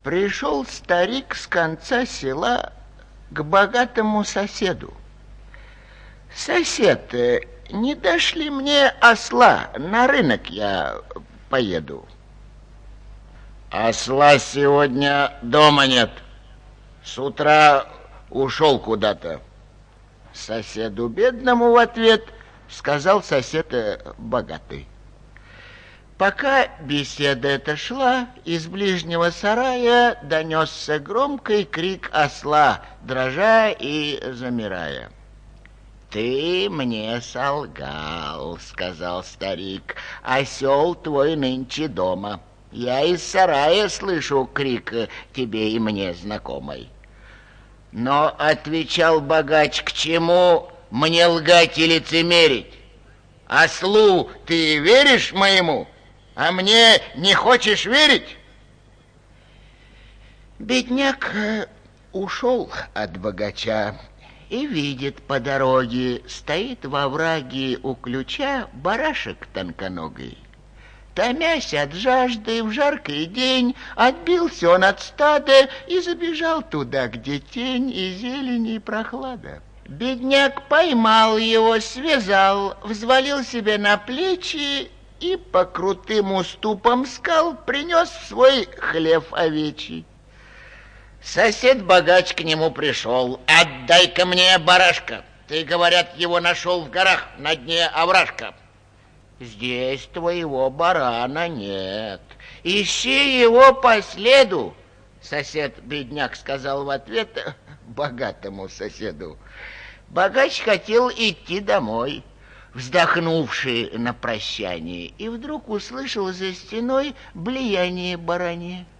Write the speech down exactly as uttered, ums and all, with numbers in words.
Пришел старик с конца села к богатому соседу. Сосед, не дашь ли мне осла? На рынок я поеду. Осла сегодня дома нет. С утра ушел куда-то. Соседу бедному в ответ сказал сосед богатый. Пока беседа эта шла, из ближнего сарая донесся громкий крик осла, дрожа и замирая. «Ты мне солгал, — сказал старик, — осел твой нынче дома. Я из сарая слышу крик тебе и мне знакомый». Но отвечал богач: к чему мне лгать и лицемерить? Ослу ты веришь моему, а мне не хочешь верить? Бедняк ушел от богача и видит по дороге, стоит во овраге у ключа барашек тонконогий. Томясь от жажды, в жаркий день отбился он от стада и забежал туда, где тень и зелень и прохлада. Бедняк поймал его, связал, взвалил себе на плечи и по крутым уступам скал принес в свой хлев овечий. Сосед-богач к нему пришел: «Отдай-ка мне барашка, ты, говорят, его нашел в горах на дне овражка». «Здесь твоего барана нет. Ищи его по следу», — сосед-бедняк сказал в ответ богатому соседу. Богач хотел идти домой, вздохнувший на прощание, и вдруг услышал за стеной блеяние баранье.